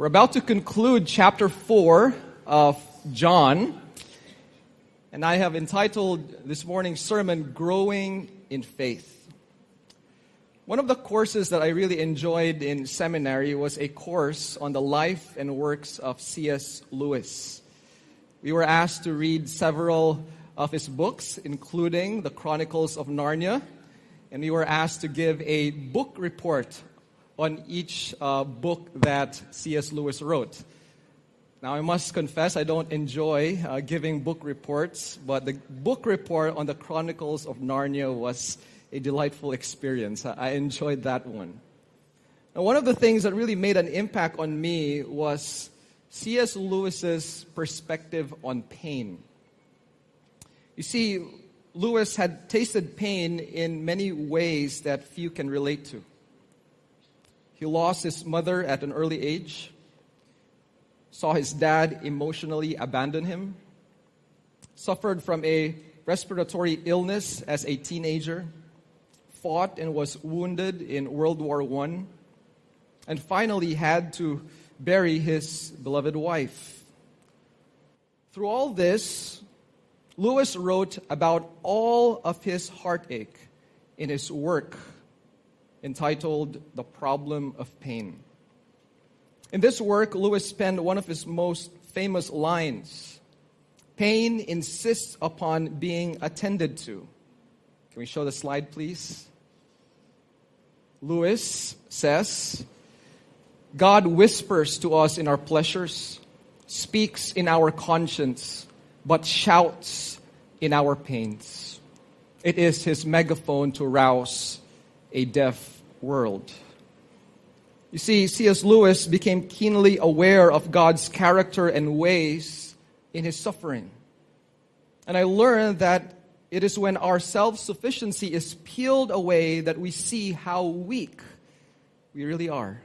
We're about to conclude chapter 4 of John, and I have entitled this morning's sermon, Growing in Faith. One of the courses that I really enjoyed in seminary was a course on the life and works of C.S. Lewis. We were asked to read several of his books, including the Chronicles of Narnia, and we were asked to give a book report on each book that C.S. Lewis wrote. Now, I must confess, I don't enjoy giving book reports, but the book report on the Chronicles of Narnia was a delightful experience. I enjoyed that one. Now, one of the things that really made an impact on me was C.S. Lewis's perspective on pain. You see, Lewis had tasted pain in many ways that few can relate to. He lost his mother at an early age, saw his dad emotionally abandon him, suffered from a respiratory illness as a teenager, fought and was wounded in World War I, and finally had to bury his beloved wife. Through all this, Lewis wrote about all of his heartache in his work entitled The Problem of Pain. In this work, Lewis penned one of his most famous lines: "Pain insists upon being attended to." Can we show the slide, please? Lewis says, "God whispers to us in our pleasures, speaks in our conscience, but shouts in our pains. It is his megaphone to rouse a deaf world." You see, C.S. Lewis became keenly aware of God's character and ways in his suffering. And I learned that it is when our self-sufficiency is peeled away that we see how weak we really are.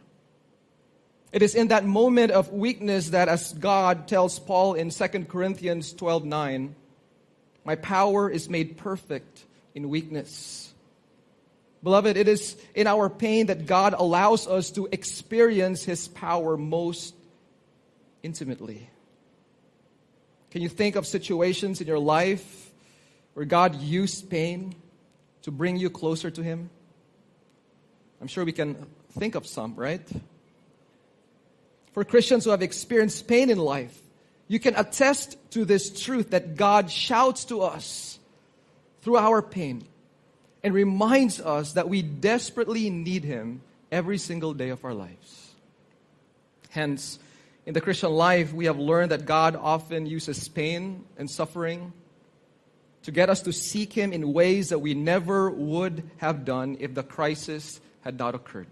It is in that moment of weakness that, as God tells Paul in 2 Corinthians 12:9, "My power is made perfect in weakness." Beloved, it is in our pain that God allows us to experience His power most intimately. Can you think of situations in your life where God used pain to bring you closer to Him? I'm sure we can think of some, right? For Christians who have experienced pain in life, you can attest to this truth that God shouts to us through our pain and reminds us that we desperately need Him every single day of our lives. Hence, in the Christian life, we have learned that God often uses pain and suffering to get us to seek Him in ways that we never would have done if the crisis had not occurred.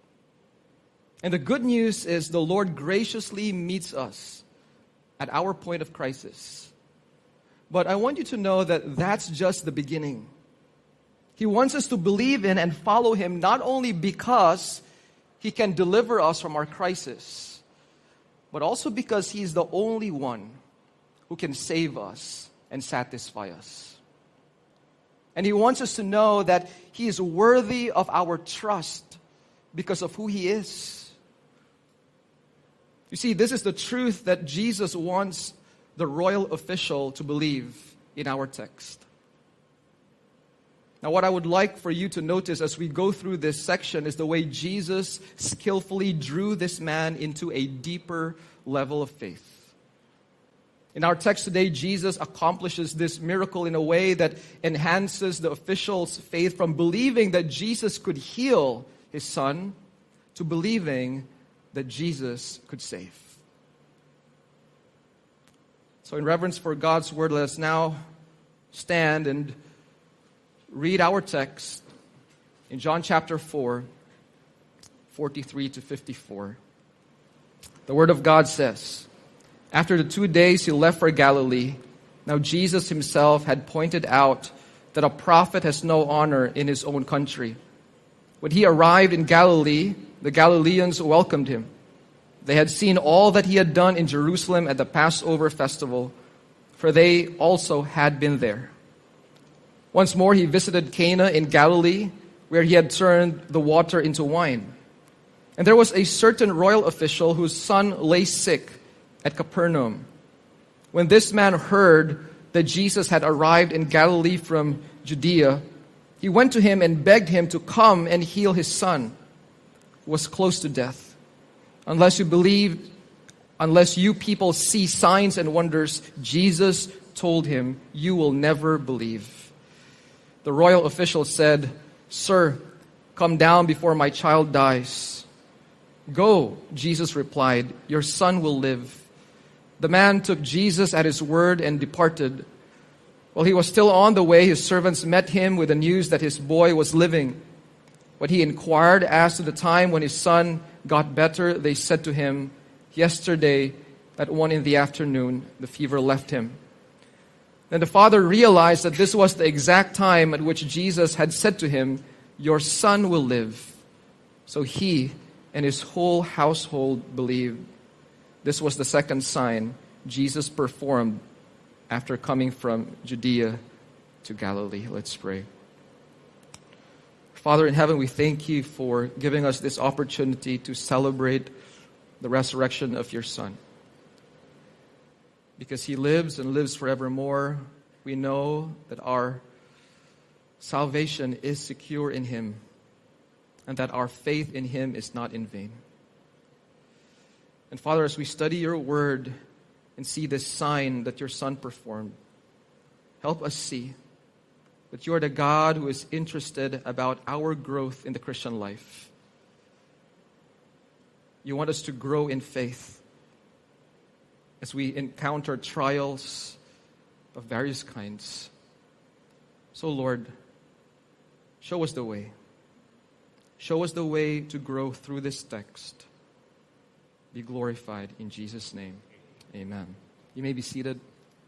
And the good news is the Lord graciously meets us at our point of crisis. But I want you to know that that's just the beginning. He wants us to believe in and follow Him not only because He can deliver us from our crisis, but also because He is the only one who can save us and satisfy us. And He wants us to know that He is worthy of our trust because of who He is. You see, this is the truth that Jesus wants the royal official to believe in our text. Now, what I would like for you to notice as we go through this section is the way Jesus skillfully drew this man into a deeper level of faith. In our text today, Jesus accomplishes this miracle in a way that enhances the official's faith from believing that Jesus could heal his son to believing that Jesus could save. So in reverence for God's word, let us now stand and read our text in John chapter 4, 43 to 54. The Word of God says, "After the 2 days He left for Galilee. Now Jesus Himself had pointed out that a prophet has no honor in his own country. When He arrived in Galilee, the Galileans welcomed Him. They had seen all that He had done in Jerusalem at the Passover festival, for they also had been there. Once more He visited Cana in Galilee, where He had turned the water into wine. And there was a certain royal official whose son lay sick at Capernaum. When this man heard that Jesus had arrived in Galilee from Judea, he went to him and begged him to come and heal his son, who was close to death. Unless you people see signs and wonders, Jesus told him, you will never believe. The royal official said, Sir, come down before my child dies. Go, Jesus replied, your son will live. The man took Jesus at his word and departed. While he was still on the way, his servants met him with the news that his boy was living. When he inquired as to the time when his son got better, they said to him, yesterday at 1 p.m, the fever left him. Then the father realized that this was the exact time at which Jesus had said to him, your son will live. So he and his whole household believed. This was the second sign Jesus performed after coming from Judea to Galilee. Let's pray. Father in heaven, we thank you for giving us this opportunity to celebrate the resurrection of your Son. Because he lives and lives forevermore, we know that our salvation is secure in him and that our faith in him is not in vain. And Father, as we study your word and see this sign that your Son performed, help us see that you are the God who is interested about our growth in the Christian life. You want us to grow in faith as we encounter trials of various kinds. So Lord, show us the way. Show us the way to grow through this text. Be glorified in Jesus' name. Amen. You may be seated.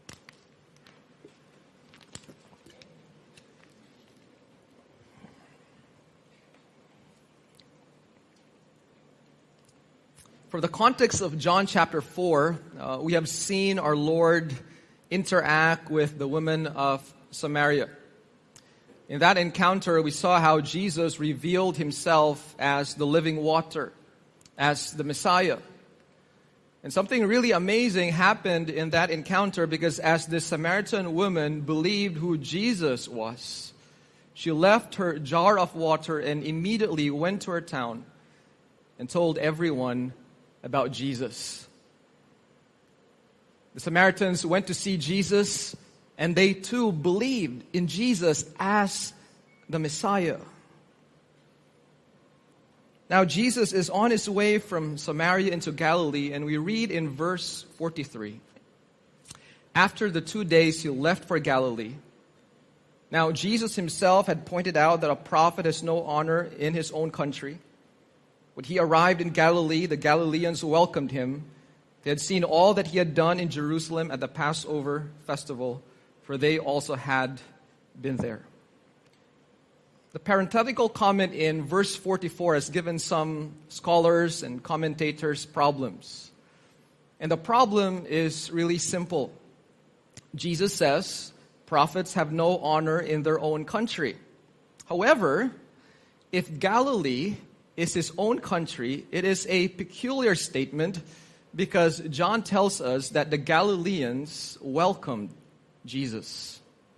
For the context of John chapter 4, we have seen our Lord interact with the women of Samaria. In that encounter, we saw how Jesus revealed himself as the living water, as the Messiah. And something really amazing happened in that encounter, because as this Samaritan woman believed who Jesus was, she left her jar of water and immediately went to her town and told everyone about Jesus. The Samaritans went to see Jesus, and they too believed in Jesus as the Messiah. Now Jesus is on his way from Samaria into Galilee, and we read in verse 43. After the 2 days he left for Galilee. Now Jesus himself had pointed out that a prophet has no honor in his own country. When he arrived in Galilee, the Galileans welcomed him. They had seen all that he had done in Jerusalem at the Passover festival, for they also had been there. The parenthetical comment in verse 44 has given some scholars and commentators problems. And the problem is really simple. Jesus says prophets have no honor in their own country. However, if Galilee is his own country, it is a peculiar statement, because John tells us that the Galileans welcomed Jesus.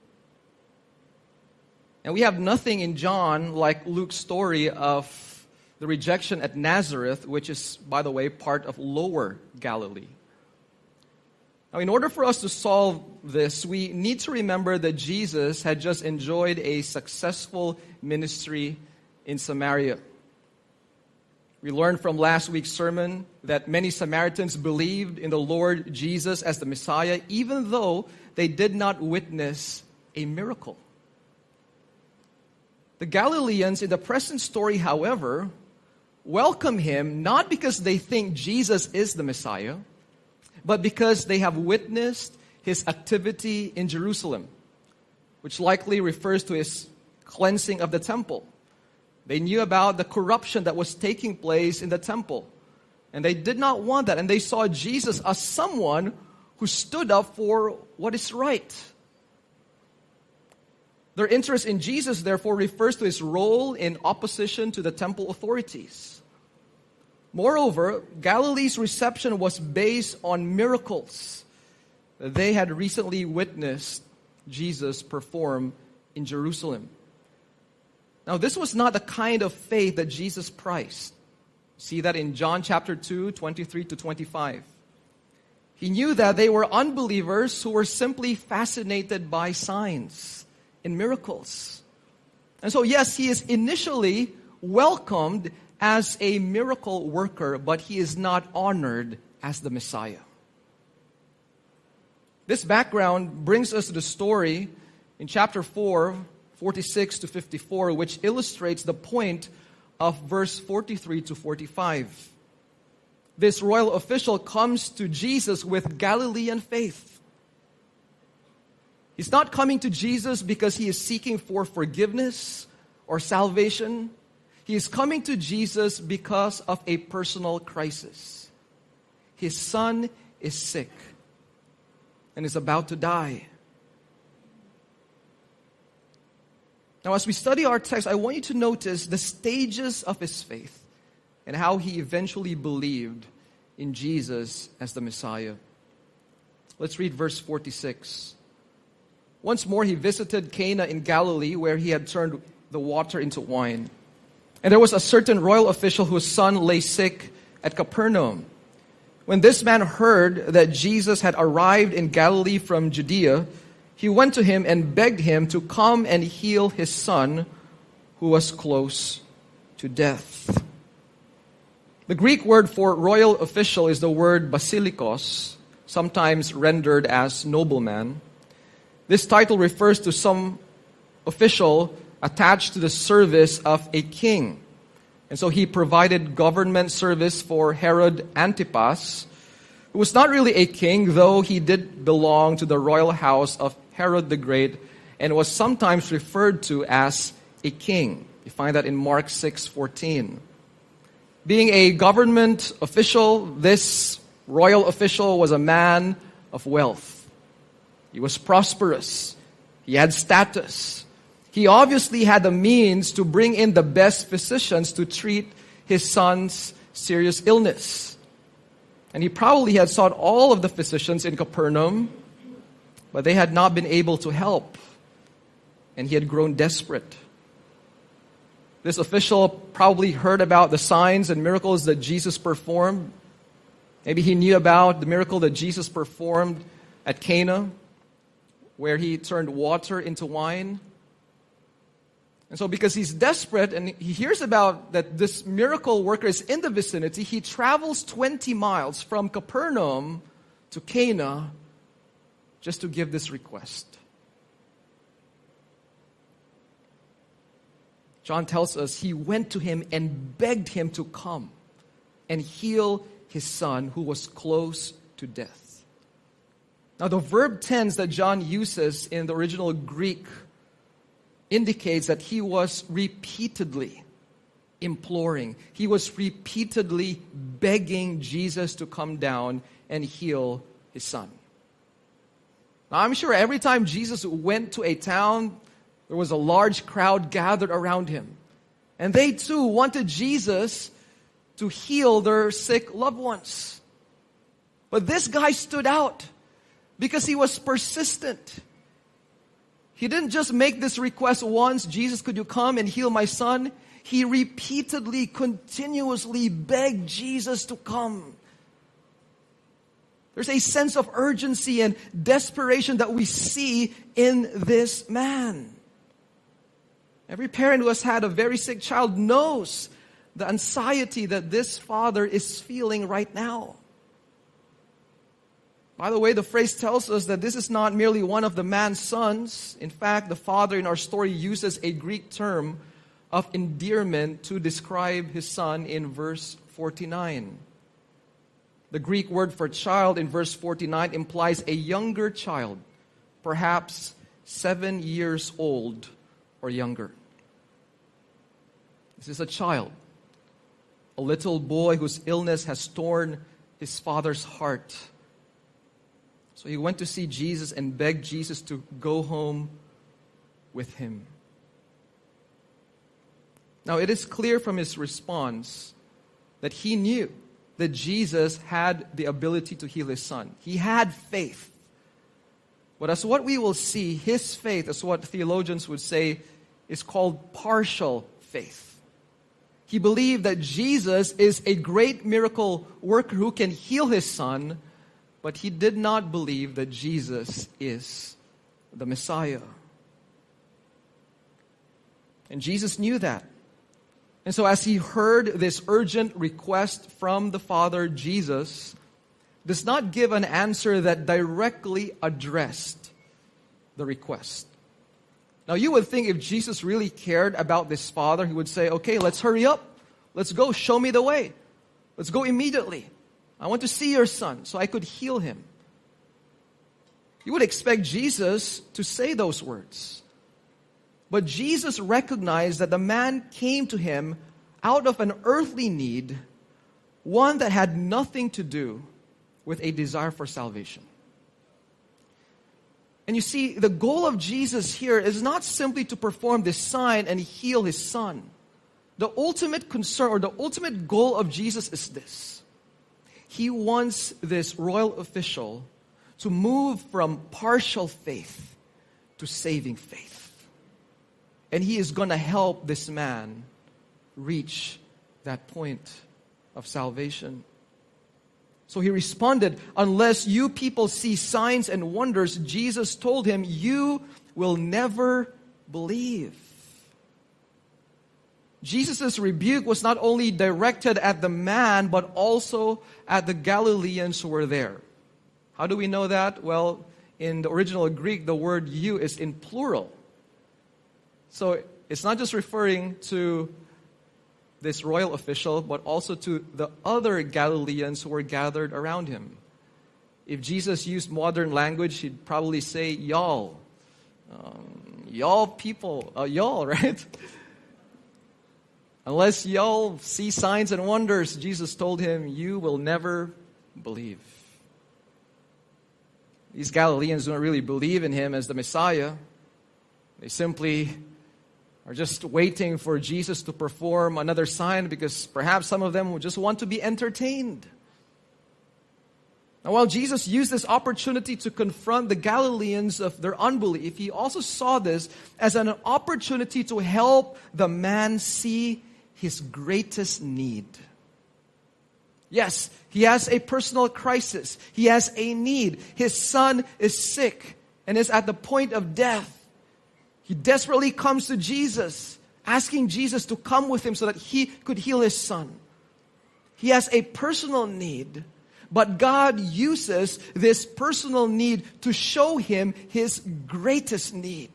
And we have nothing in John like Luke's story of the rejection at Nazareth, which is, by the way, part of Lower Galilee. Now, in order for us to solve this, we need to remember that Jesus had just enjoyed a successful ministry in Samaria. We learned from last week's sermon that many Samaritans believed in the Lord Jesus as the Messiah, even though they did not witness a miracle. The Galileans in the present story, however, welcome him not because they think Jesus is the Messiah, but because they have witnessed his activity in Jerusalem, which likely refers to his cleansing of the temple. They knew about the corruption that was taking place in the temple. And they did not want that. And they saw Jesus as someone who stood up for what is right. Their interest in Jesus, therefore, refers to his role in opposition to the temple authorities. Moreover, Galilee's reception was based on miracles that they had recently witnessed Jesus perform in Jerusalem. Now, this was not the kind of faith that Jesus prized. See that in John chapter 2, 23 to 25. He knew that they were unbelievers who were simply fascinated by signs and miracles. And so, yes, he is initially welcomed as a miracle worker, but he is not honored as the Messiah. This background brings us to the story in chapter 4, 46 to 54, which illustrates the point of verse 43 to 45. This royal official comes to Jesus with Galilean faith. He's not coming to Jesus because he is seeking for forgiveness or salvation. He is coming to Jesus because of a personal crisis. His son is sick and is about to die. Now, as we study our text, I want you to notice the stages of his faith and how he eventually believed in Jesus as the Messiah. Let's read verse 46. Once more he visited Cana in Galilee, where he had turned the water into wine. And there was a certain royal official whose son lay sick at Capernaum. When this man heard that Jesus had arrived in Galilee from Judea, he went to him and begged him to come and heal his son, who was close to death. The Greek word for royal official is the word basilikos, sometimes rendered as nobleman. This title refers to some official attached to the service of a king. And so he provided government service for Herod Antipas, who was not really a king, though he did belong to the royal house of Herod the Great and was sometimes referred to as a king. You find that in Mark 6:14. Being a government official, this royal official was a man of wealth. He was prosperous. He had status. He obviously had the means to bring in the best physicians to treat his son's serious illness. And he probably had sought all of the physicians in Capernaum, but they had not been able to help. And he had grown desperate. This official probably heard about the signs and miracles that Jesus performed. Maybe he knew about the miracle that Jesus performed at Cana, where he turned water into wine. And so because he's desperate and he hears about that this miracle worker is in the vicinity, he travels 20 miles from Capernaum to Cana just to give this request. John tells us he went to him and begged him to come and heal his son who was close to death. Now the verb tense that John uses in the original Greek indicates that he was repeatedly imploring. He was repeatedly begging Jesus to come down and heal his son. Now, I'm sure every time Jesus went to a town, there was a large crowd gathered around him. And they too wanted Jesus to heal their sick loved ones. But this guy stood out because he was persistent. He didn't just make this request once, Jesus, could you come and heal my son? He repeatedly, continuously begged Jesus to come. There's a sense of urgency and desperation that we see in this man. Every parent who has had a very sick child knows the anxiety that this father is feeling right now. By the way, the phrase tells us that this is not merely one of the man's sons. In fact, the father in our story uses a Greek term of endearment to describe his son in verse 49. The Greek word for child in verse 49 implies a younger child, perhaps 7 years old or younger. This is a child, a little boy whose illness has torn his father's heart. So he went to see Jesus and begged Jesus to go home with him. Now it is clear from his response that he knew that Jesus had the ability to heal his son. He had faith. But as what we will see, his faith, as what theologians would say, is called partial faith. He believed that Jesus is a great miracle worker who can heal his son, but he did not believe that Jesus is the Messiah. And Jesus knew that. And so as he heard this urgent request from the Father, Jesus does not give an answer that directly addressed the request. Now you would think if Jesus really cared about this father, he would say, okay, let's hurry up. Let's go. Show me the way. Let's go immediately. I want to see your son so I could heal him. You would expect Jesus to say those words. But Jesus recognized that the man came to him out of an earthly need, one that had nothing to do with a desire for salvation. And you see, the goal of Jesus here is not simply to perform this sign and heal his son. The ultimate concern or the ultimate goal of Jesus is this. He wants this royal official to move from partial faith to saving faith. And he is going to help this man reach that point of salvation. So he responded, unless you people see signs and wonders, Jesus told him, you will never believe. Jesus' rebuke was not only directed at the man, but also at the Galileans who were there. How do we know that? Well, in the original Greek, the word you is in plural. So it's not just referring to this royal official, but also to the other Galileans who were gathered around him. If Jesus used modern language, he'd probably say, y'all. Y'all people, y'all, right? Unless y'all see signs and wonders, Jesus told him, you will never believe. These Galileans don't really believe in him as the Messiah. They simply are just waiting for Jesus to perform another sign because perhaps some of them would just want to be entertained. Now, while Jesus used this opportunity to confront the Galileans of their unbelief, he also saw this as an opportunity to help the man see his greatest need. Yes, he has a personal crisis. He has a need. His son is sick and is at the point of death. He desperately comes to Jesus, asking Jesus to come with him so that he could heal his son. He has a personal need, but God uses this personal need to show him his greatest need.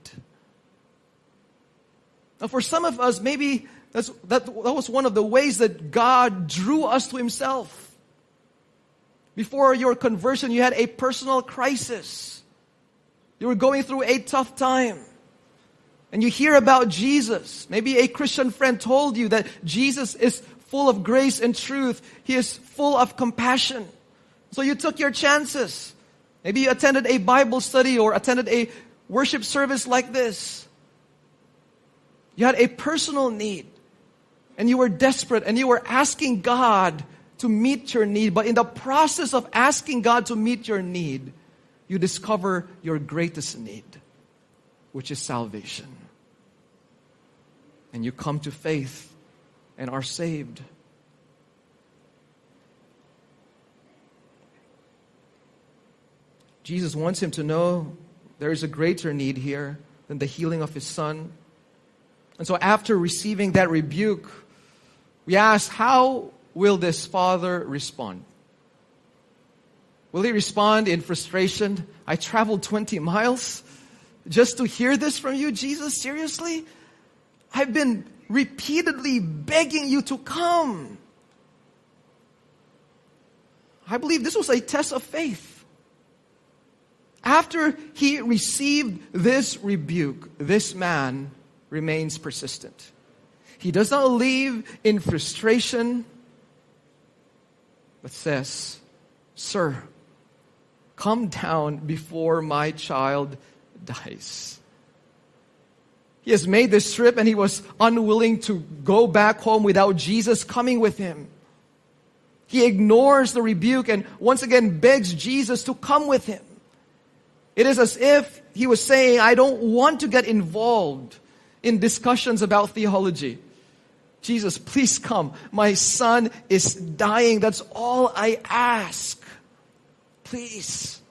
Now for some of us, maybe that was one of the ways that God drew us to himself. Before your conversion, you had a personal crisis. You were going through a tough time. And you hear about Jesus. Maybe a Christian friend told you that Jesus is full of grace and truth. He is full of compassion. So you took your chances. Maybe you attended a Bible study or attended a worship service like this. You had a personal need. And you were desperate and you were asking God to meet your need. But in the process of asking God to meet your need, you discover your greatest need, which is salvation. And you come to faith and are saved. Jesus wants him to know there is a greater need here than the healing of his son. And so after receiving that rebuke, we ask, how will this father respond? Will he respond in frustration? I traveled 20 miles just to hear this from you, Jesus? Seriously? I've been repeatedly begging you to come. I believe this was a test of faith. After he received this rebuke, this man remains persistent. He does not leave in frustration, but says, Sir, come down before my child dies. He has made this trip and he was unwilling to go back home without Jesus coming with him. He ignores the rebuke and once again begs Jesus to come with him. It is as if he was saying, I don't want to get involved in discussions about theology. Jesus, please come. My son is dying. That's all I ask. Please.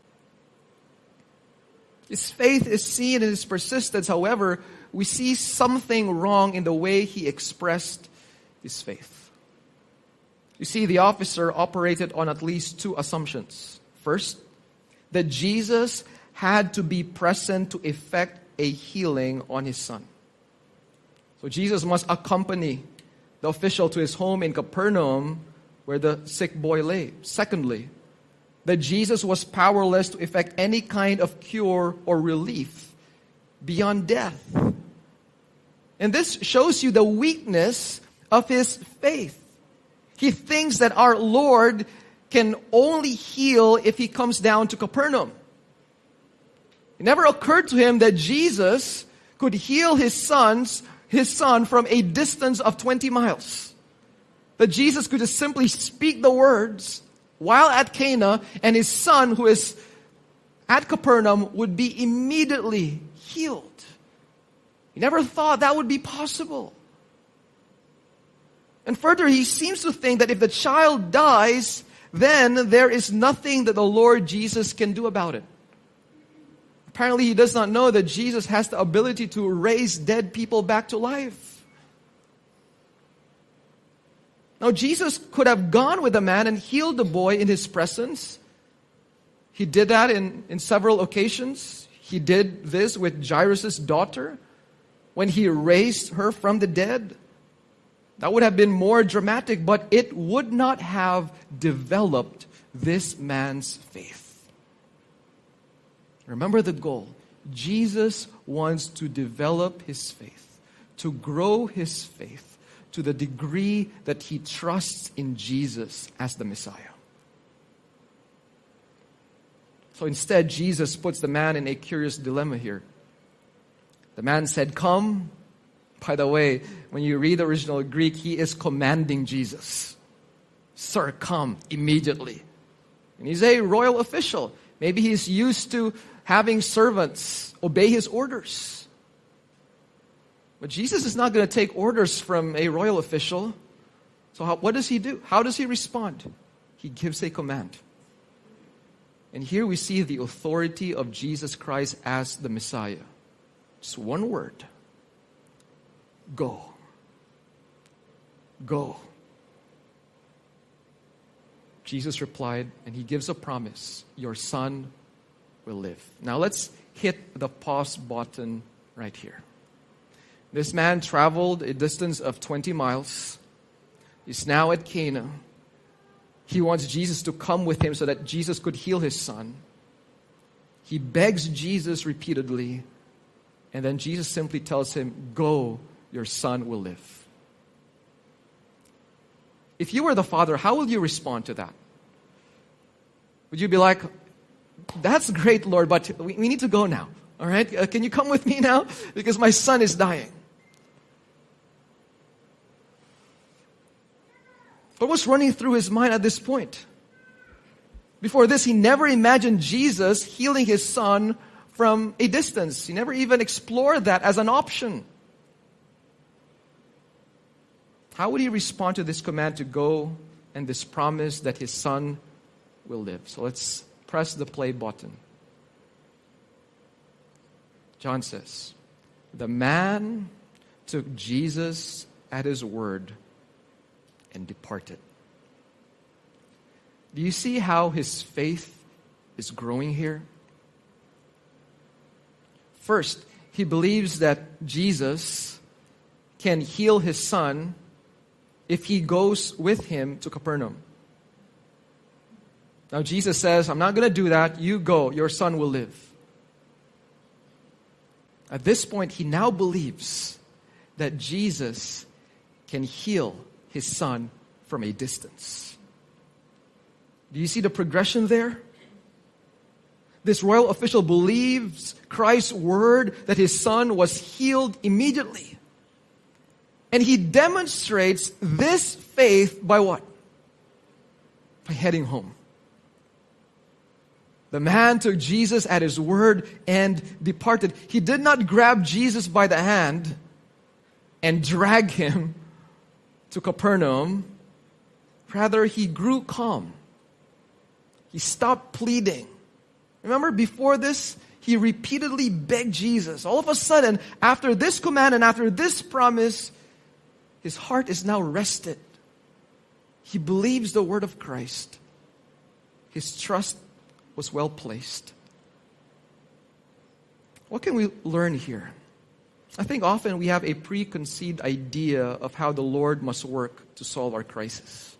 His faith is seen in his persistence. However, we see something wrong in the way he expressed his faith. You see, the officer operated on at least two assumptions. First, that Jesus had to be present to effect a healing on his son. So Jesus must accompany the official to his home in Capernaum where the sick boy lay. Secondly, that Jesus was powerless to effect any kind of cure or relief beyond death. And this shows you the weakness of his faith. He thinks that our Lord can only heal if he comes down to Capernaum. It never occurred to him that Jesus could heal his son from a distance of 20 miles. That Jesus could just simply speak the words while at Cana, and his son, who is at Capernaum, would be immediately healed. He never thought that would be possible. And further, he seems to think that if the child dies, then there is nothing that the Lord Jesus can do about it. Apparently, he does not know that Jesus has the ability to raise dead people back to life. Now, Jesus could have gone with the man and healed the boy in his presence. He did that in several occasions. He did this with Jairus' daughter when he raised her from the dead. That would have been more dramatic, but it would not have developed this man's faith. Remember the goal. Jesus wants to develop his faith, to grow his faith to the degree that he trusts in Jesus as the Messiah. So instead, Jesus puts the man in a curious dilemma here. The man said, come. By the way, when you read the original Greek, he is commanding Jesus. Sir, come immediately. And he's a royal official. Maybe he's used to having servants obey his orders. But Jesus is not going to take orders from a royal official. So what does he do? How does he respond? He gives a command. And here we see the authority of Jesus Christ as the Messiah. Just one word. Go. Go. Jesus replied, and he gives a promise. Your son will live. Now let's hit the pause button right here. This man traveled a distance of 20 miles. He's now at Cana. He wants Jesus to come with him so that Jesus could heal his son. He begs Jesus repeatedly. And then Jesus simply tells him, go, your son will live. If you were the father, how will you respond to that? Would you be like, that's great, Lord, but we need to go now. All right? Can you come with me now? Because my son is dying. What was running through his mind at this point? Before this, he never imagined Jesus healing his son from a distance. He never even explored that as an option. How would he respond to this command to go and this promise that his son will live? So let's press the play button. John says, the man took Jesus at his word and departed. Do you see how his faith is growing here? First, he believes that Jesus can heal his son if he goes with him to Capernaum. Now Jesus says, I'm not going to do that. You go. Your son will live. At this point, he now believes that Jesus can heal his son from a distance. Do you see the progression there? This royal official believes Christ's word that his son was healed immediately. And he demonstrates this faith by what? by heading home. The man took Jesus at his word and departed. He did not grab Jesus by the hand and drag him to Capernaum. Rather, he grew calm. He stopped pleading. Remember, before this, he repeatedly begged Jesus. All of a sudden, after this command and after this promise, his heart is now rested. He believes the word of Christ. His trust was well placed. What can we learn here? I think often we have a preconceived idea of how the Lord must work to solve our crisis.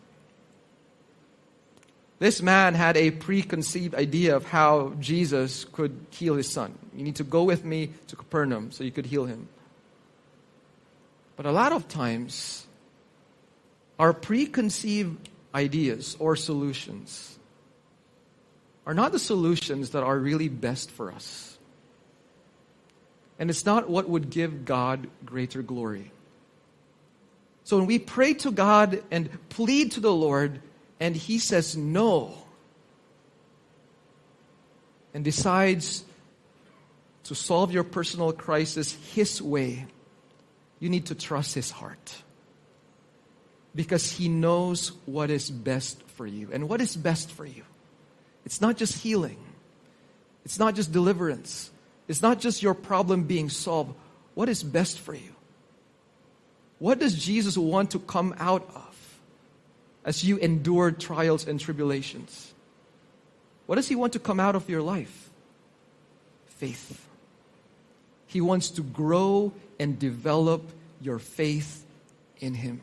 This man had a preconceived idea of how Jesus could heal his son. You need to go with me to Capernaum so you could heal him. But a lot of times, our preconceived ideas or solutions are not the solutions that are really best for us. And it's not what would give God greater glory. So when we pray to God and plead to the Lord, and He says no, and decides to solve your personal crisis His way, you need to trust His heart. Because He knows what is best for you. And what is best for you? It's not just healing. It's not just deliverance. It's not just your problem being solved. What is best for you? What does Jesus want to come out of as you endure trials and tribulations? What does He want to come out of your life? Faith. He wants to grow and develop your faith in Him.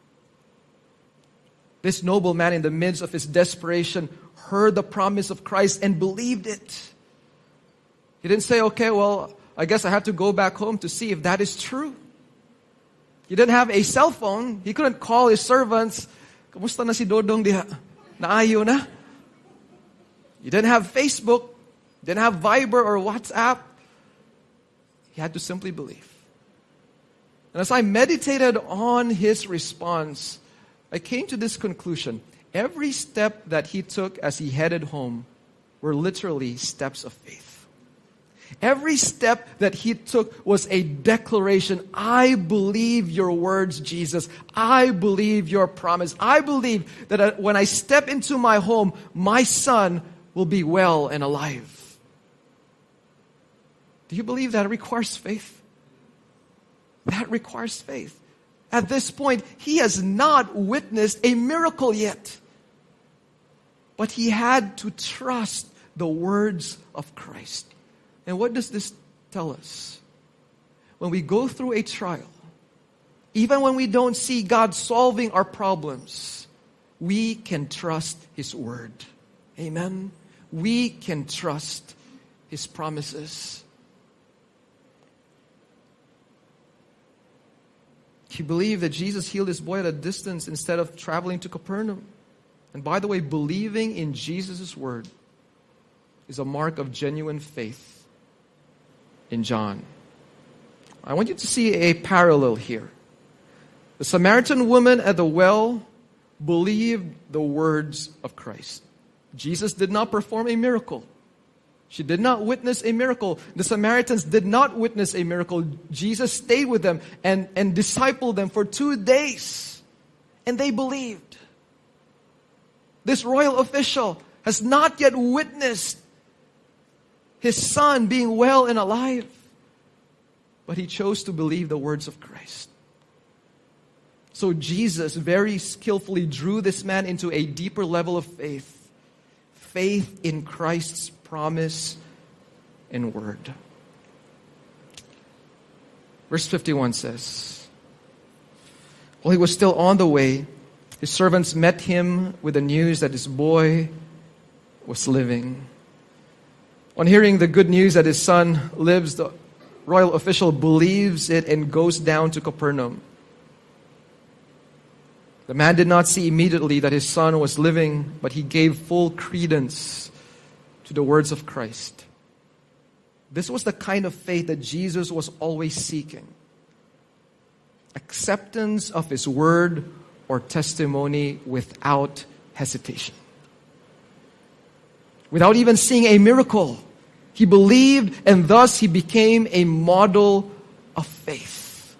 This nobleman, in the midst of his desperation, heard the promise of Christ and believed it. He didn't say, okay, well, I guess I have to go back home to see if that is true. He didn't have a cell phone. He couldn't call his servants. Kamusta na si Dodong diha? Naayo na? He didn't have Facebook. Didn't have Viber or WhatsApp. He had to simply believe. And as I meditated on his response, I came to this conclusion. Every step that he took as he headed home were literally steps of faith. Every step that he took was a declaration. I believe your words, Jesus. I believe your promise. I believe that when I step into my home, my son will be well and alive. Do you believe that requires faith? That requires faith. At this point, he has not witnessed a miracle yet. But he had to trust the words of Christ. And what does this tell us? When we go through a trial, even when we don't see God solving our problems, we can trust His word. Amen? We can trust His promises. He believed that Jesus healed his boy at a distance instead of traveling to Capernaum. And by the way, believing in Jesus' word is a mark of genuine faith in John. I want you to see a parallel here. The Samaritan woman at the well believed the words of Christ. Jesus did not perform a miracle. She did not witness a miracle. The Samaritans did not witness a miracle. Jesus stayed with them and discipled them for 2 days. And they believed. This royal official has not yet witnessed his son being well and alive. But he chose to believe the words of Christ. So Jesus very skillfully drew this man into a deeper level of faith. Faith in Christ's promise and word. Verse 51 says, while he was still on the way, his servants met him with the news that his boy was living. On hearing the good news that his son lives, the royal official believes it and goes down to Capernaum. The man did not see immediately that his son was living, but he gave full credence to the words of Christ. This was the kind of faith that Jesus was always seeking. Acceptance of His word or testimony without hesitation. without even seeing a miracle. He believed, and thus he became a model of faith.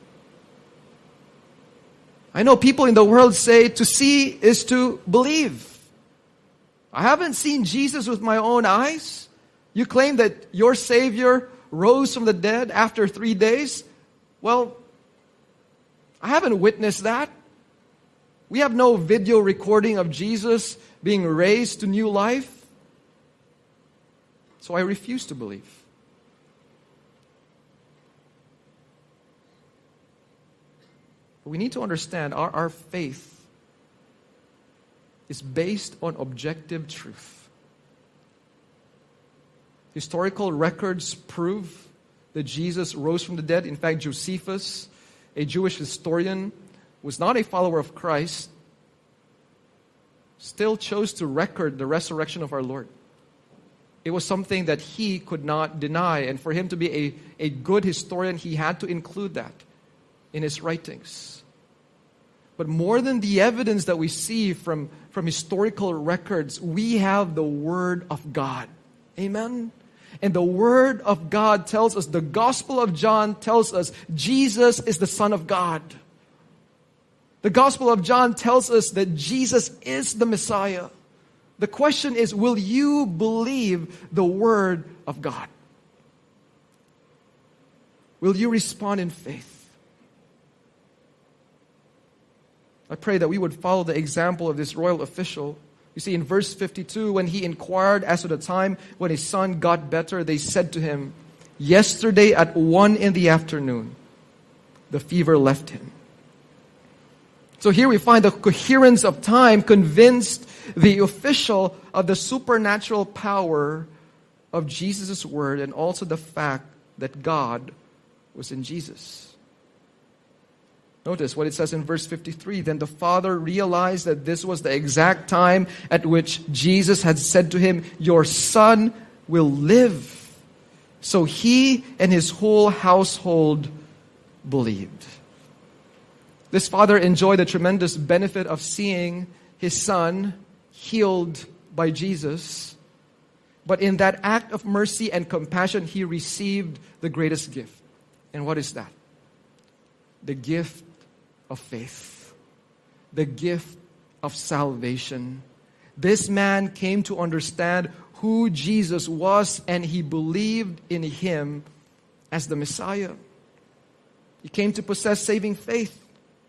I know people in the world say to see is to believe. I haven't seen Jesus with my own eyes. You claim that your Savior rose from the dead after 3 days. Well, I haven't witnessed that. We have no video recording of Jesus being raised to new life. So I refuse to believe. But we need to understand our faith is based on objective truth. Historical records prove that Jesus rose from the dead. In fact, Josephus, a Jewish historian, was not a follower of Christ, still chose to record the resurrection of our Lord. It was something that he could not deny. And for him to be a good historian, he had to include that in his writings. But more than the evidence that we see from historical records, we have the Word of God. Amen? And the Word of God tells us, the Gospel of John tells us, Jesus is the Son of God. The Gospel of John tells us that Jesus is the Messiah. The question is, will you believe the Word of God? Will you respond in faith? I pray that we would follow the example of this royal official. You see, in verse 52, when he inquired as to the time when his son got better, they said to him, yesterday at 1 p.m, the fever left him. So here we find the coherence of time convinced the official of the supernatural power of Jesus' word, and also the fact that God was in Jesus. Notice what it says in verse 53. Then the father realized that this was the exact time at which Jesus had said to him, your son will live. So he and his whole household believed. This father enjoyed the tremendous benefit of seeing his son healed by Jesus. But in that act of mercy and compassion, he received the greatest gift. And what is that? The gift of faith. The gift of salvation. This man came to understand who Jesus was, and he believed in him as the Messiah. He came to possess saving faith.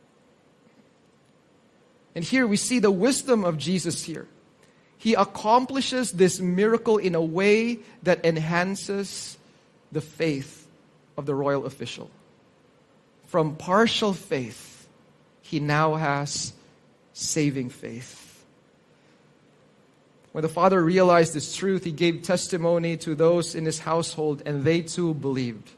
And here we see the wisdom of Jesus here. He accomplishes this miracle in a way that enhances the faith of the royal official. From partial faith, he now has saving faith. When the father realized this truth, he gave testimony to those in his household, and they too believed.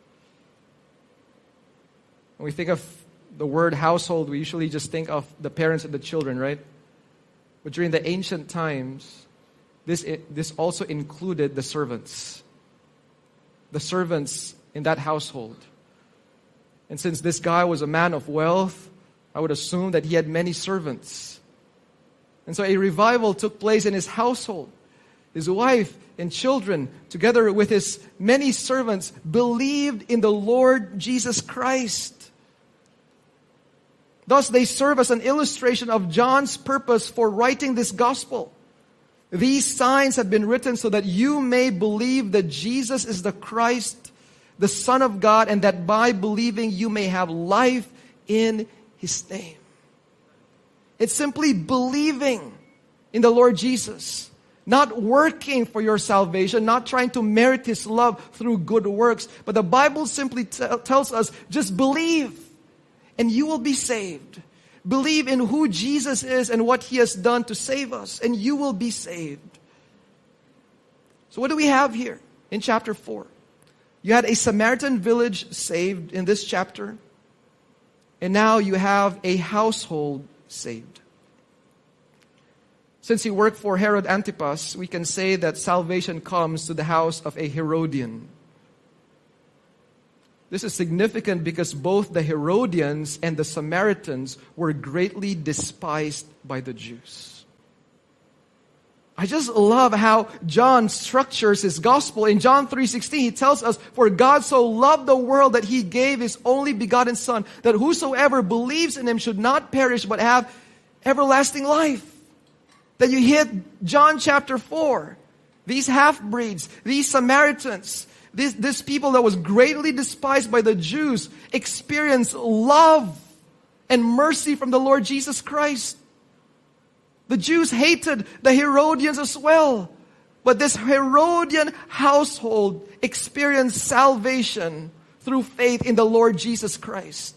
When we think of the word household, we usually just think of the parents and the children, right? But during the ancient times, this also included the servants. The servants in that household. And since this guy was a man of wealth, I would assume that he had many servants. And so a revival took place in his household. His wife and children, together with his many servants, believed in the Lord Jesus Christ. Thus, they serve as an illustration of John's purpose for writing this gospel. These signs have been written so that you may believe that Jesus is the Christ, the Son of God, and that by believing you may have life in His name. It's simply believing in the Lord Jesus. Not working for your salvation, not trying to merit His love through good works. But the Bible simply tells us, just believe and you will be saved. Believe in who Jesus is and what He has done to save us, and you will be saved. So what do we have here in chapter 4? You had a Samaritan village saved in this chapter, and now you have a household saved. Since he worked for Herod Antipas, we can say that salvation comes to the house of a Herodian. This is significant because both the Herodians and the Samaritans were greatly despised by the Jews. I just love how John structures his gospel. In John 3:16, he tells us, "For God so loved the world that he gave his only begotten Son, that whosoever believes in him should not perish but have everlasting life." Then you hit John chapter 4. These half-breeds, these Samaritans, this people that was greatly despised by the Jews, experienced love and mercy from the Lord Jesus Christ. The Jews hated the Herodians as well. But this Herodian household experienced salvation through faith in the Lord Jesus Christ.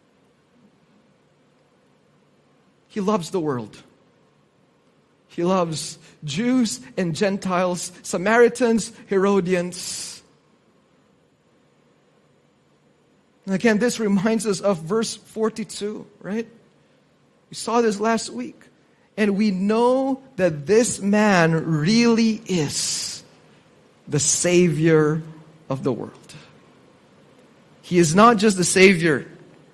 He loves the world. He loves Jews and Gentiles, Samaritans, Herodians. And again, this reminds us of verse 42, right? We saw this last week. And we know that this man really is the Savior of the world. He is not just the Savior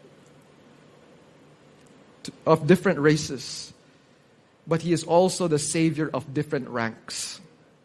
of different races, but He is also the Savior of different ranks.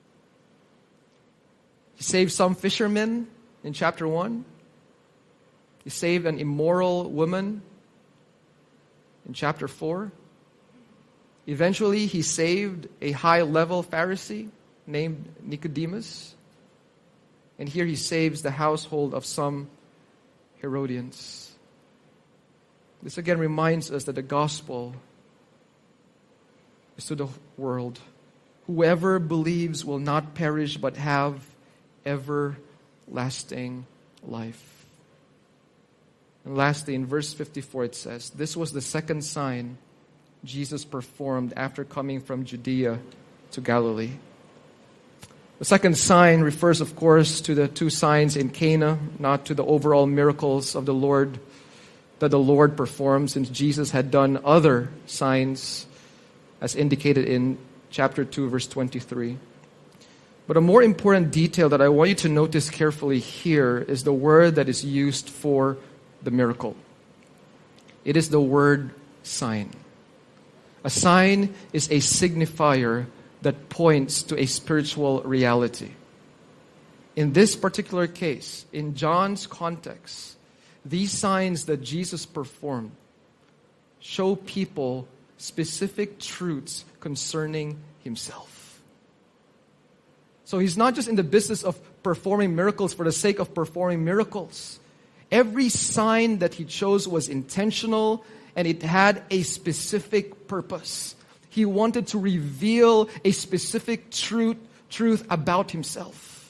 He saved some fishermen in chapter 1. He saved an immoral woman in chapter 4. Eventually, He saved a high-level Pharisee named Nicodemus. And here He saves the household of some Herodians. This again reminds us that the gospel is to the world. Whoever believes will not perish but have everlasting life. And lastly, in verse 54 it says, "This was the second sign Jesus performed after coming from Judea to Galilee." The second sign refers, of course, to the two signs in Cana, not to the overall miracles of the Lord that the Lord performed, since Jesus had done other signs as indicated in chapter 2, verse 23. But a more important detail that I want you to notice carefully here is the word that is used for the miracle. It is the word sign. A sign is a signifier that points to a spiritual reality. In this particular case, in John's context, these signs that Jesus performed show people specific truths concerning Himself. So He's not just in the business of performing miracles for the sake of performing miracles. Every sign that He chose was intentional, and it had a specific purpose. He wanted to reveal a specific truth about Himself.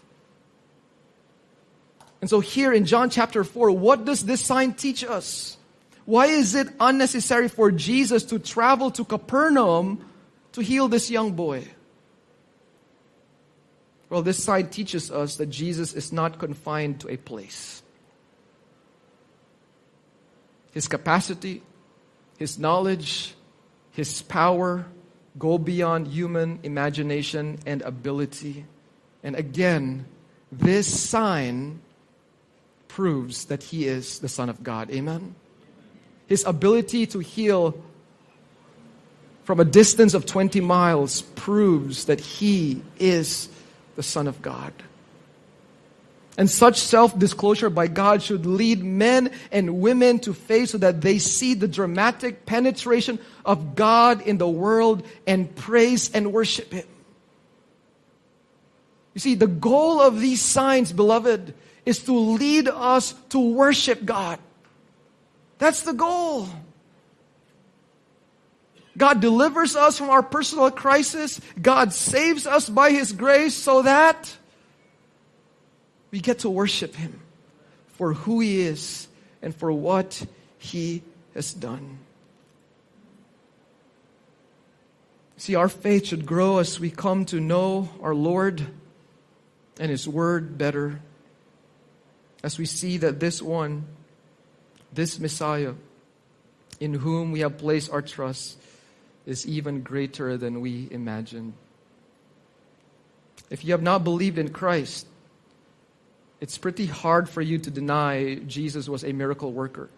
And so here in John chapter 4, what does this sign teach us? Why is it unnecessary for Jesus to travel to Capernaum to heal this young boy? Well, this sign teaches us that Jesus is not confined to a place. His capacity, His knowledge, His power go beyond human imagination and ability. And again, this sign proves that He is the Son of God. Amen? His ability to heal from a distance of 20 miles proves that He is the Son of God. And such self-disclosure by God should lead men and women to faith so that they see the dramatic penetration of God in the world and praise and worship Him. You see, the goal of these signs, beloved, is to lead us to worship God. That's the goal. God delivers us from our personal crisis. God saves us by His grace so that we get to worship Him for who He is and for what He has done. See, our faith should grow as we come to know our Lord and His Word better. As we see that this one, this Messiah, in whom we have placed our trust, is even greater than we imagined. If you have not believed in Christ, it's pretty hard for you to deny Jesus was a miracle worker.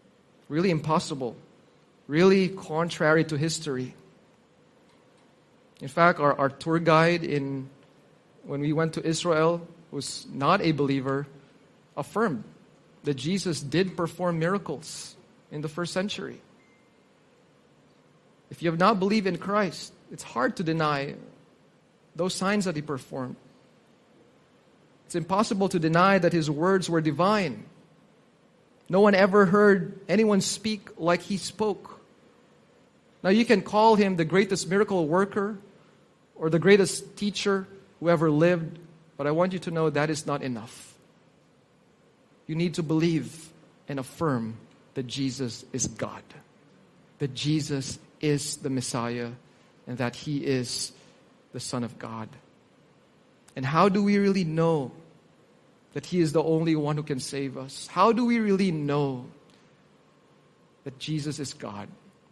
Really impossible. Really contrary to history. In fact, our tour guide when we went to Israel, who's not a believer, affirmed that Jesus did perform miracles in the first century. If you have not believed in Christ, it's hard to deny those signs that he performed. It's impossible to deny that his words were divine. No one ever heard anyone speak like he spoke. Now you can call him the greatest miracle worker or the greatest teacher who ever lived, but I want you to know that is not enough. You need to believe and affirm that Jesus is God, that Jesus is the Messiah, and that he is the Son of God. And how do we really know that he is the only one who can save us? How do we really know that Jesus is God?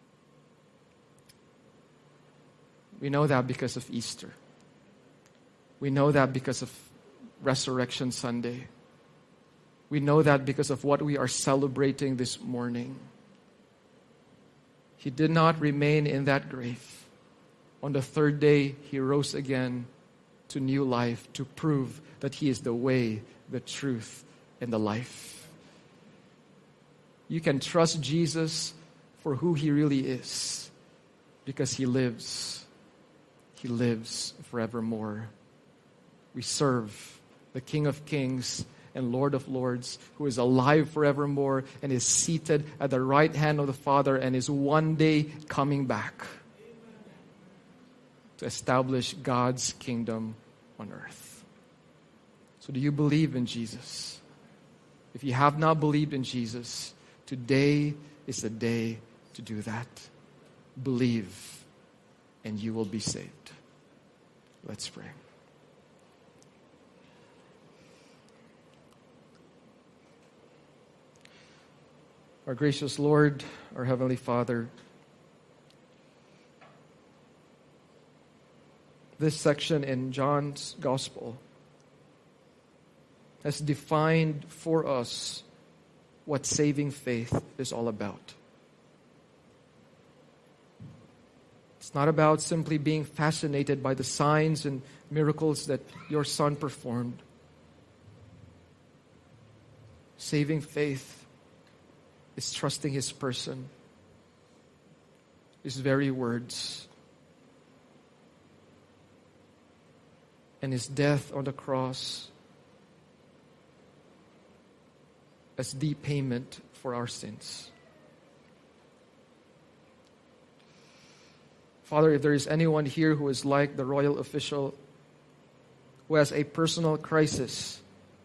We know that because of Easter. We know that because of Resurrection Sunday. We know that because of what we are celebrating this morning. He did not remain in that grave. On the third day, he rose again to new life to prove that he is the way, the truth, and the life. You can trust Jesus for who he really is because he lives. He lives forevermore. We serve the King of Kings and Lord of Lords, who is alive forevermore and is seated at the right hand of the Father and is one day coming back to establish God's kingdom on earth. So do you believe in Jesus? If you have not believed in Jesus, today is the day to do that. Believe and you will be saved. Let's pray. Our gracious Lord, our Heavenly Father, this section in John's Gospel has defined for us what saving faith is all about. It's not about simply being fascinated by the signs and miracles that your Son performed. Saving faith is trusting his person, his very words, and his death on the cross as the payment for our sins. Father, if there is anyone here who is like the royal official, who has a personal crisis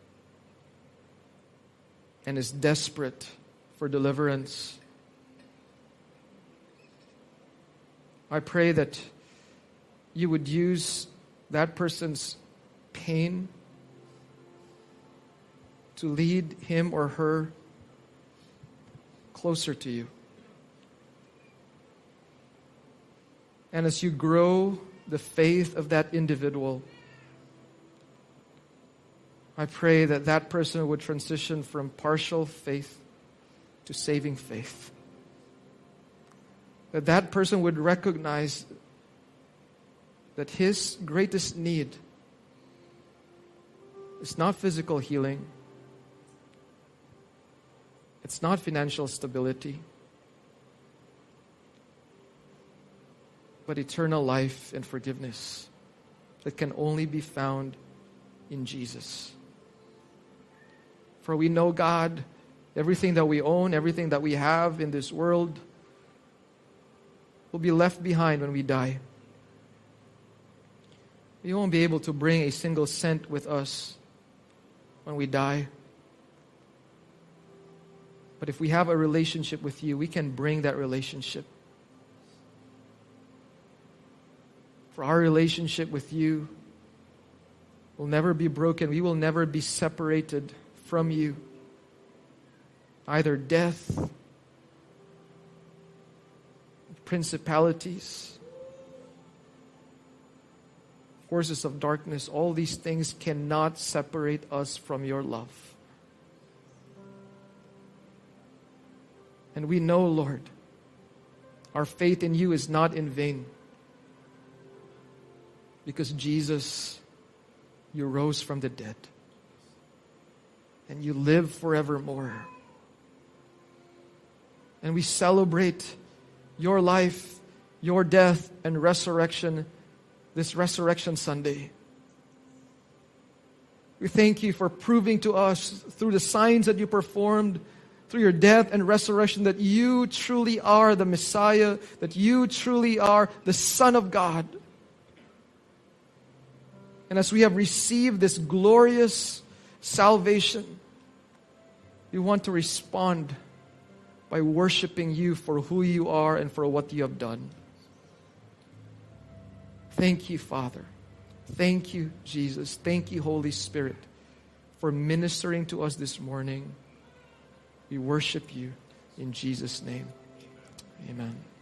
and is desperate for deliverance, I pray that you would use that person's pain to lead him or her closer to you. And as you grow the faith of that individual, I pray that that person would transition from partial faith to saving faith. That that person would recognize that his greatest need is not physical healing. It's not financial stability. But eternal life and forgiveness that can only be found in Jesus. For we know, God, everything that we own, everything that we have in this world will be left behind when we die. We won't be able to bring a single cent with us when we die. But if we have a relationship with you, we can bring that relationship. For our relationship with you will never be broken. We will never be separated from you. Either death, principalities, forces of darkness, all these things cannot separate us from your love. And we know, Lord, our faith in you is not in vain. Because Jesus, you rose from the dead. And you live forevermore. And we celebrate your life, your death, and resurrection this Resurrection Sunday. We thank you for proving to us through the signs that you performed, through your death and resurrection, that you truly are the Messiah, that you truly are the Son of God. And as we have received this glorious salvation, we want to respond by worshiping you for who you are and for what you have done. Thank you, Father. Thank you, Jesus. Thank you, Holy Spirit, for ministering to us this morning. We worship you in Jesus' name. Amen.